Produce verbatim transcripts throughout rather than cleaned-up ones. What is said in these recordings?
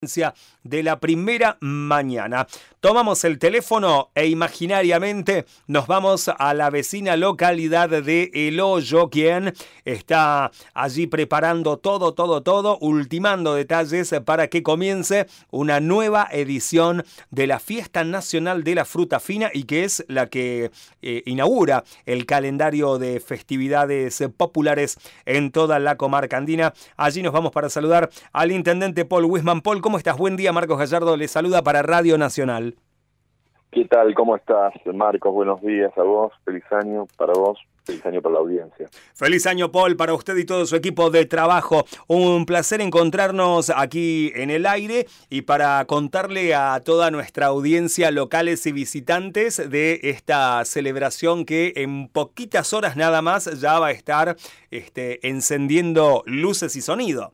de la primera mañana. Tomamos el teléfono e imaginariamente nos vamos a la vecina localidad de El Hoyo, quien está allí preparando todo, todo, todo, ultimando detalles para que comience una nueva edición de la Fiesta Nacional de la Fruta Fina y que es la que eh, inaugura el calendario de festividades populares en toda la comarca andina. Allí nos vamos para saludar al intendente Paul Wisman. Paul, ¿cómo estás? Buen día, Marcos Gallardo le saluda para Radio Nacional. ¿Qué tal? ¿Cómo estás, Marcos? Buenos días a vos, feliz año para vos, feliz año para la audiencia. Feliz año, Paul, para usted y todo su equipo de trabajo. Un placer encontrarnos aquí en el aire y para contarle a toda nuestra audiencia, locales y visitantes, de esta celebración que en poquitas horas nada más ya va a estar este, encendiendo luces y sonido.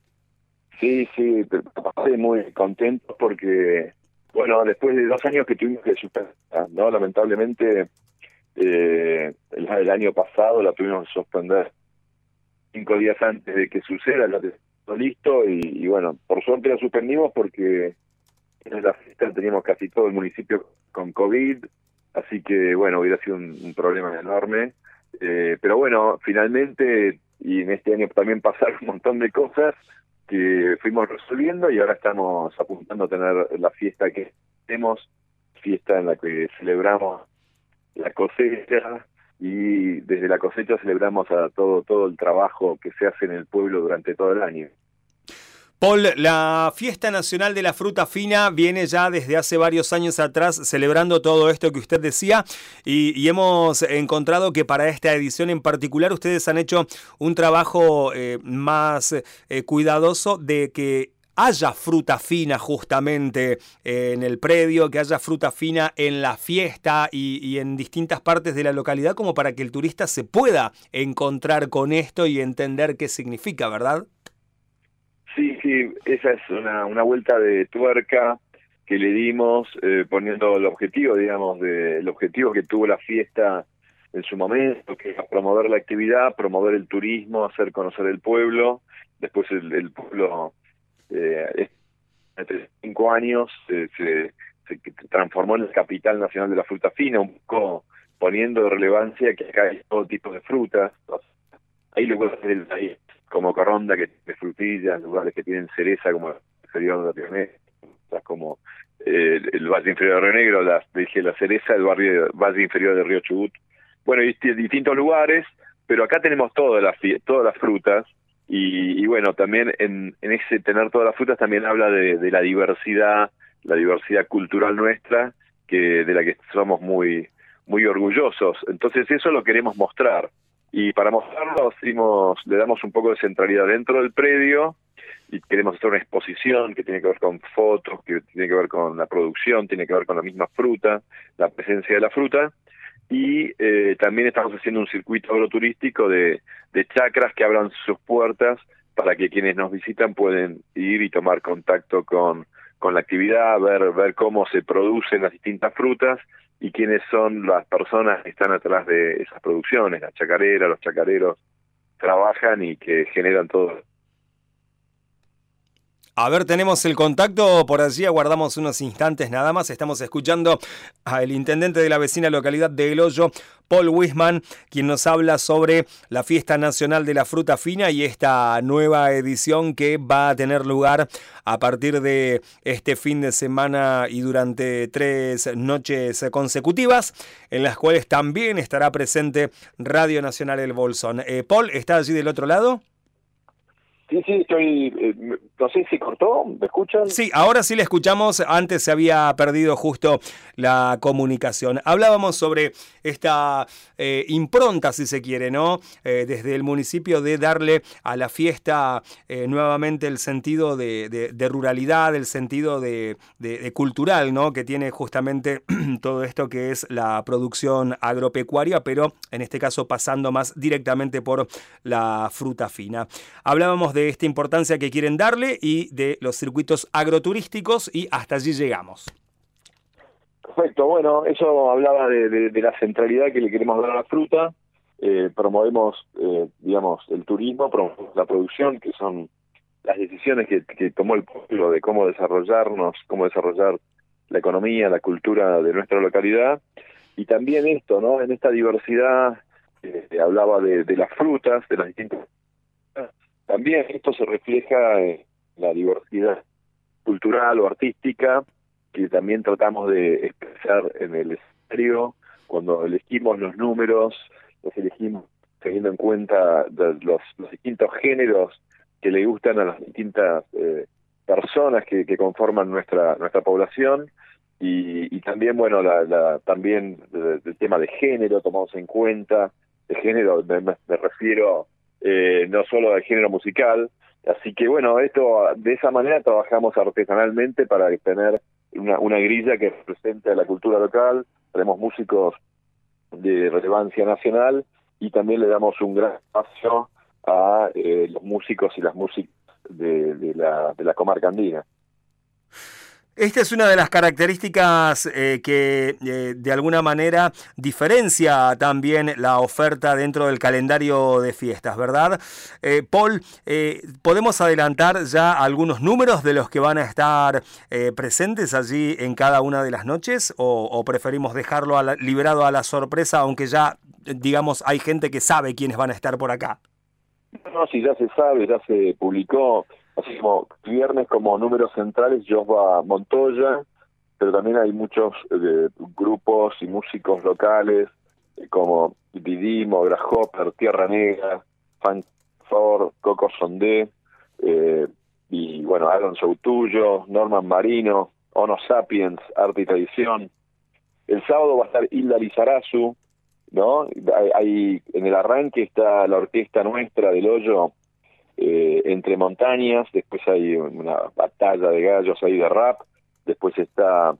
Sí, sí, estoy muy contento porque, bueno, después de dos años que tuvimos que suspender, ¿no? Lamentablemente, eh, el, el año pasado la tuvimos que suspender cinco días antes de que suceda, ya todo listo, y, y bueno, por suerte la suspendimos porque en la fiesta teníamos casi todo el municipio con COVID, así que, bueno, hubiera sido un, un problema enorme, eh, pero bueno, finalmente, y en este año también pasaron un montón de cosas que fuimos resolviendo y ahora estamos apuntando a tener la fiesta que tenemos, fiesta en la que celebramos la cosecha y desde la cosecha celebramos a todo todo el trabajo que se hace en el pueblo durante todo el año. Paul, la Fiesta Nacional de la Fruta Fina viene ya desde hace varios años atrás celebrando todo esto que usted decía y, y hemos encontrado que para esta edición en particular ustedes han hecho un trabajo eh, más eh, cuidadoso de que haya fruta fina justamente en el predio, que haya fruta fina en la fiesta y, y en distintas partes de la localidad como para que el turista se pueda encontrar con esto y entender qué significa, ¿verdad? Sí, sí, esa es una, una vuelta de tuerca que le dimos eh, poniendo el objetivo, digamos, de, el objetivo que tuvo la fiesta en su momento, que es promover la actividad, promover el turismo, hacer conocer el pueblo. Después el, el pueblo, eh, entre cinco años, eh, se, se transformó en la capital nacional de la fruta fina, un poco poniendo de relevancia que acá hay todo tipo de frutas. Ahí le puedo hacer el país, como Coronda, que tiene frutillas, lugares que tienen cereza, como el inferior de Río Negro, como eh, el Valle Inferior de Río Negro, la, dije la cereza, el barrio Valle Inferior de Río Chubut. Bueno, y distintos lugares, pero acá tenemos todas las todas las frutas, y, y bueno, también en, en ese tener todas las frutas también habla de, de la diversidad, la diversidad cultural nuestra, que de la que somos muy, muy orgullosos. Entonces eso lo queremos mostrar. Y para mostrarlo hicimos, le damos un poco de centralidad dentro del predio y queremos hacer una exposición que tiene que ver con fotos, que tiene que ver con la producción, tiene que ver con la misma fruta, la presencia de la fruta, y eh, también estamos haciendo un circuito agroturístico de, de chacras que abran sus puertas para que quienes nos visitan pueden ir y tomar contacto con, con la actividad, ver, ver cómo se producen las distintas frutas y quiénes son las personas que están atrás de esas producciones, las chacareras, los chacareros, trabajan y que generan todo. A ver, tenemos el contacto, por allí aguardamos unos instantes nada más. Estamos escuchando al intendente de la vecina localidad de El Hoyo, Paul Wisman, quien nos habla sobre la Fiesta Nacional de la Fruta Fina y esta nueva edición que va a tener lugar a partir de este fin de semana y durante tres noches consecutivas, en las cuales también estará presente Radio Nacional El Bolsón. Eh, Paul, ¿está allí del otro lado? Sí, sí, estoy, eh, no sé si cortó, ¿me escuchan? Sí, ahora sí le escuchamos, antes se había perdido justo la comunicación. Hablábamos sobre esta eh, impronta, si se quiere, ¿no? Eh, desde el municipio de darle a la fiesta eh, nuevamente el sentido de, de, de ruralidad, el sentido de, de, de cultural, ¿no? Que tiene justamente todo esto que es la producción agropecuaria, pero en este caso pasando más directamente por la fruta fina. Hablábamos de de esta importancia que quieren darle y de los circuitos agroturísticos y hasta allí llegamos. Perfecto, bueno, eso hablaba de, de, de la centralidad que le queremos dar a la fruta, eh, promovemos, eh, digamos, el turismo, promovemos la producción, que son las decisiones que, que tomó el pueblo de cómo desarrollarnos, cómo desarrollar la economía, la cultura de nuestra localidad, y también esto, ¿no? En esta diversidad, eh, hablaba de, de las frutas, de las distintas, también esto se refleja en la diversidad cultural o artística, que también tratamos de expresar en el escenario. Cuando elegimos los números, los elegimos teniendo en cuenta los, los distintos géneros que le gustan a las distintas eh, personas que, que conforman nuestra nuestra población, y, y también, bueno, la, la también el tema de género tomamos en cuenta. De género me, me refiero eh, no solo al género musical. Así que, bueno, esto de esa manera trabajamos artesanalmente para tener una, una grilla que represente a la cultura local. Tenemos músicos de relevancia nacional y también le damos un gran espacio a eh, los músicos y las músicas de, de, la, de la comarca andina. Esta es una de las características eh, que eh, de alguna manera diferencia también la oferta dentro del calendario de fiestas, ¿verdad? Eh, Paul, eh, ¿podemos adelantar ya algunos números de los que van a estar eh, presentes allí en cada una de las noches, o, o preferimos dejarlo a la, liberado a la sorpresa, aunque ya, digamos, hay gente que sabe quiénes van a estar por acá? No, si ya se sabe, ya se publicó. Así como viernes, como números centrales, Josba Montoya, pero también hay muchos eh, grupos y músicos locales, eh, como Didimo, Grasshopper, Tierra Negra, Fan Ford, Coco Sondé, eh, y bueno, Aaron Soutuyo, Norman Marino, Ono Sapiens, Arte y Tradición. El sábado va a estar Hilda Lizarazu, ¿no? Hay, hay, en el arranque está la orquesta nuestra del Hoyo, Eh, entre montañas. Después hay una batalla de gallos ahí de rap, después está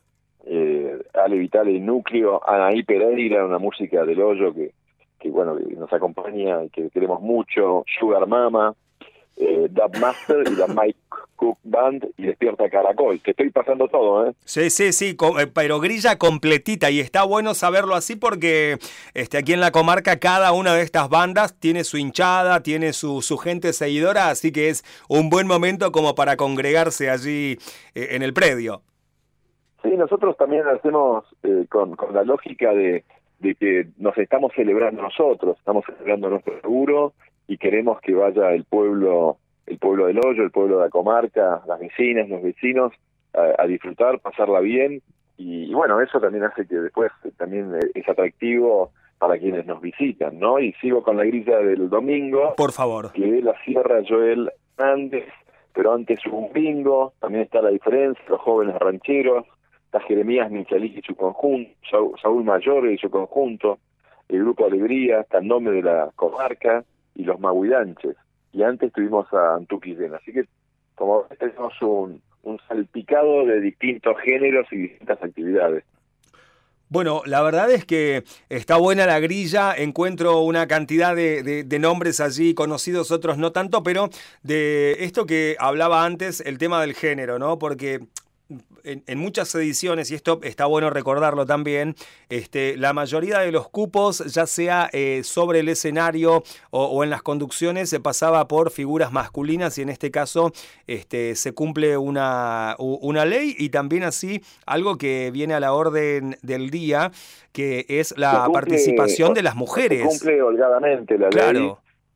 eh, Ale Vitale y Núcleo, Anaí Pereira, una música del Hoyo que, que bueno, que nos acompaña y que queremos mucho, Sugar Mama, eh, Dub Master y la Mike Cook Band y Despierta Caracol. Te estoy pasando todo, ¿eh? Sí, sí, sí, pero grilla completita, y está bueno saberlo así porque este, aquí en la comarca cada una de estas bandas tiene su hinchada, tiene su, su gente seguidora, así que es un buen momento como para congregarse allí eh, en el predio. Sí, nosotros también hacemos eh, con, con la lógica de, de que nos estamos celebrando nosotros, estamos celebrando nuestro seguro y queremos que vaya el pueblo, el pueblo del Hoyo, el pueblo de la comarca, las vecinas, los vecinos, a, a disfrutar, pasarla bien, y, y bueno, eso también hace que después también es atractivo para quienes nos visitan, ¿no? Y sigo con la grilla del domingo. Por favor. Que la Sierra Joel Hernández, pero antes hubo un bingo, también está La Diferencia, los jóvenes rancheros, está Jeremías Michalik y su conjunto, Saúl, Saúl Mayor y su conjunto, el Grupo Alegría, está el nombre de la comarca, y los Maguidanches. Y antes tuvimos a Antuquillén. Así que, como tenemos un, un salpicado de distintos géneros y distintas actividades. Bueno, la verdad es que está buena la grilla, encuentro una cantidad de, de, de nombres allí conocidos, otros no tanto, pero de esto que hablaba antes, el tema del género, ¿no? Porque En, en muchas ediciones, y esto está bueno recordarlo también, este, la mayoría de los cupos, ya sea eh, sobre el escenario o, o en las conducciones, se pasaba por figuras masculinas, y en este caso este, se cumple una, una ley, y también así algo que viene a la orden del día, que es la cumple, participación de las mujeres. Se cumple holgadamente la claro. ley.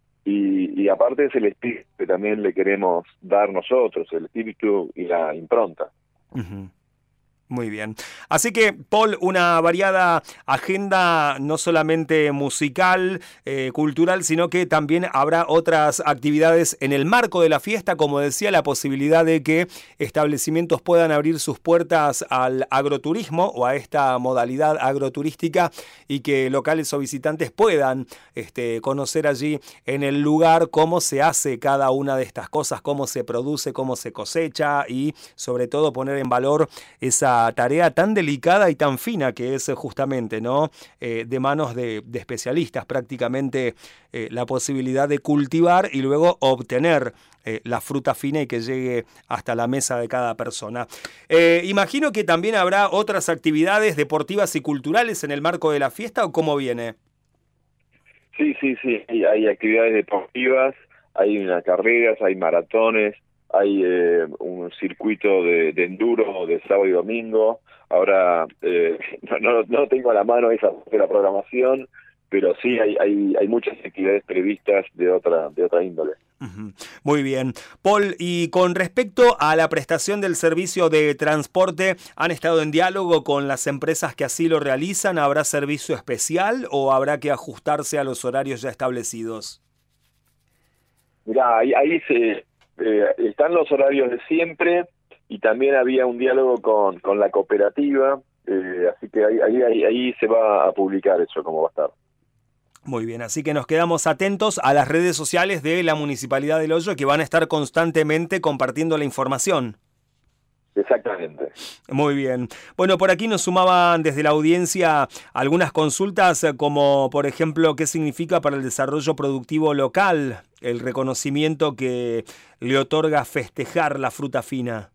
Y, y aparte es el espíritu que también le queremos dar nosotros, el espíritu y la impronta. Uh-huh. Muy bien. Así que, Paul, una variada agenda no solamente musical, eh, cultural, sino que también habrá otras actividades en el marco de la fiesta, como decía, la posibilidad de que establecimientos puedan abrir sus puertas al agroturismo o a esta modalidad agroturística, y que locales o visitantes puedan este, conocer allí en el lugar cómo se hace cada una de estas cosas, cómo se produce, cómo se cosecha, y sobre todo poner en valor esa tarea tan delicada y tan fina que es justamente, ¿no? Eh, de manos de, de especialistas, prácticamente eh, la posibilidad de cultivar y luego obtener eh, la fruta fina y que llegue hasta la mesa de cada persona. Eh, imagino que también habrá otras actividades deportivas y culturales en el marco de la fiesta, ¿o cómo viene? Sí, sí, sí, hay, hay actividades deportivas, hay una carreras, hay maratones, hay eh, un circuito de, de enduro de sábado y domingo. Ahora eh, no, no, no tengo a la mano esa de la programación, pero sí hay, hay, hay muchas actividades previstas de otra, de otra índole. Muy bien. Paul, y con respecto a la prestación del servicio de transporte, ¿han estado en diálogo con las empresas que así lo realizan? ¿Habrá servicio especial o habrá que ajustarse a los horarios ya establecidos? Mirá, ahí, ahí se, eh, están los horarios de siempre y también había un diálogo con, con la cooperativa, eh, así que ahí, ahí, ahí, ahí se va a publicar eso, cómo va a estar. Muy bien, así que nos quedamos atentos a las redes sociales de la Municipalidad del Hoyo que van a estar constantemente compartiendo la información. Exactamente. Muy bien. Bueno, por aquí nos sumaban desde la audiencia algunas consultas como, por ejemplo, qué significa para el desarrollo productivo local el reconocimiento que le otorga festejar la fruta fina.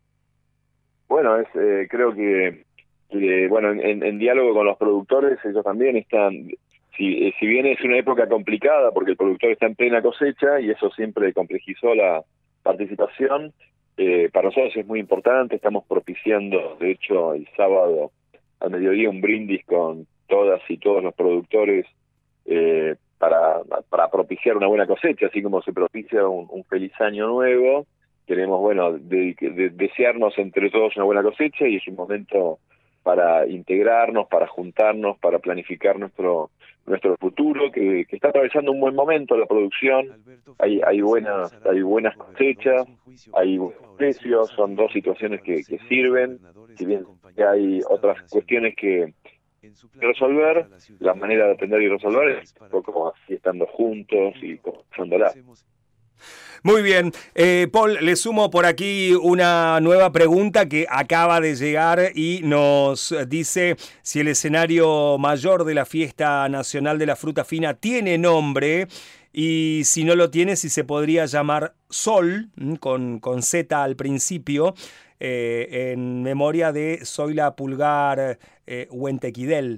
Bueno, es eh, creo que, que bueno en, en diálogo con los productores, ellos también están... Si, si bien es una época complicada porque el productor está en plena cosecha y eso siempre complejizó la participación, eh, para nosotros es muy importante. Estamos propiciando, de hecho, el sábado al mediodía un brindis con todas y todos los productores eh, para, para propiciar una buena cosecha, así como se propicia un, un feliz año nuevo. Queremos, bueno, de, de, desearnos entre todos una buena cosecha y es un momento para integrarnos, para juntarnos, para planificar nuestro nuestro futuro, que, que está atravesando un buen momento la producción. Hay hay buenas hay buenas cosechas, hay buenos precios, son dos situaciones que, que sirven. Si bien hay otras cuestiones que resolver, la manera de aprender y resolver es un poco así, estando juntos y conversándola. Muy bien, eh, Paul, le sumo por aquí una nueva pregunta que acaba de llegar y nos dice si el escenario mayor de la Fiesta Nacional de la Fruta Fina tiene nombre y si no lo tiene, si se podría llamar Sol, con, con Z al principio, eh, en memoria de Zoila Pulgar eh, Huentequidel.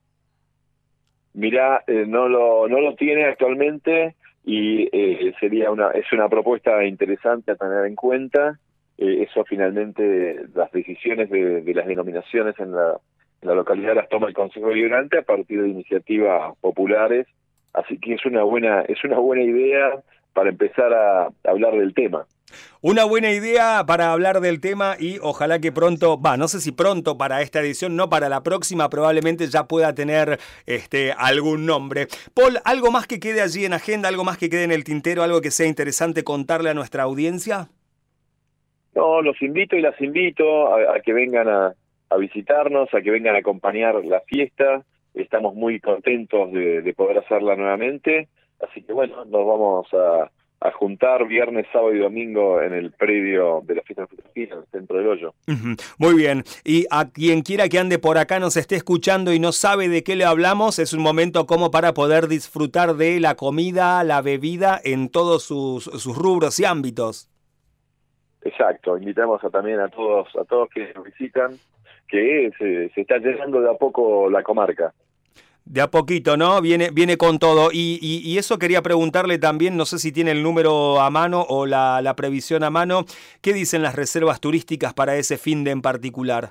Mirá, eh, no lo no lo tiene actualmente. Y eh, sería una es una propuesta interesante a tener en cuenta. Eh, eso finalmente, las decisiones de, de las denominaciones en la, en la localidad las toma el Consejo Deliberante a partir de iniciativas populares. Así que es una buena es una buena idea para empezar a hablar del tema. Una buena idea para hablar del tema y ojalá que pronto, va, no sé si pronto para esta edición, no para la próxima, probablemente ya pueda tener este algún nombre. Paul, ¿algo más que quede allí en agenda, algo más que quede en el tintero, algo que sea interesante contarle a nuestra audiencia? No, los invito y las invito a, a que vengan a, a visitarnos, a que vengan a acompañar la fiesta. Estamos muy contentos de, de poder hacerla nuevamente, así que bueno, nos vamos a... a juntar viernes, sábado y domingo en el predio de la Fiesta de Fruta Fina, en el centro del Hoyo. Uh-huh. Muy bien. Y a quien quiera que ande por acá, nos esté escuchando y no sabe de qué le hablamos, es un momento como para poder disfrutar de la comida, la bebida en todos sus, sus rubros y ámbitos. Exacto. Invitamos a, también a todos a todos que nos visitan, que se, se está llenando de a poco la comarca. De a poquito, ¿no? Viene, viene con todo. Y, y, y eso quería preguntarle también, no sé si tiene el número a mano o la, la previsión a mano. ¿Qué dicen las reservas turísticas para ese fin de en particular?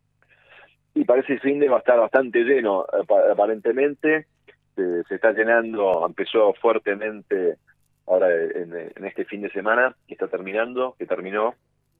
Y para ese fin de va a estar bastante lleno, aparentemente. Se, se está llenando, empezó fuertemente ahora en, en este fin de semana, que está terminando, que terminó.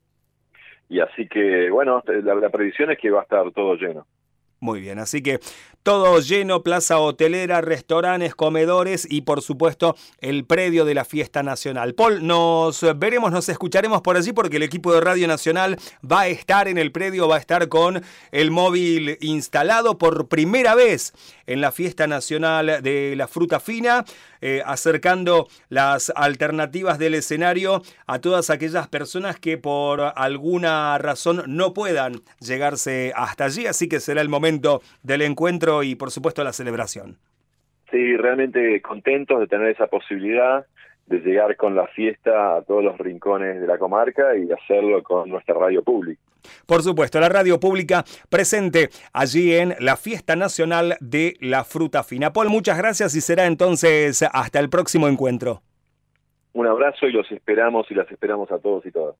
Y así que, bueno, la, la previsión es que va a estar todo lleno. Muy bien, así que todo lleno, plaza hotelera, restaurantes, comedores y por supuesto el predio de la Fiesta Nacional. Paul, nos veremos, nos escucharemos por allí porque el equipo de Radio Nacional va a estar en el predio, va a estar con el móvil instalado por primera vez en la Fiesta Nacional de la Fruta Fina, eh, acercando las alternativas del escenario a todas aquellas personas que por alguna razón no puedan llegarse hasta allí, así que será el momento del encuentro y por supuesto la celebración. Sí, realmente contentos de tener esa posibilidad de llegar con la fiesta a todos los rincones de la comarca y hacerlo con nuestra radio pública. Por supuesto, la radio pública presente allí en la Fiesta Nacional de la Fruta Fina. Paul, muchas gracias y será entonces hasta el próximo encuentro. Un abrazo y los esperamos y las esperamos a todos y todas.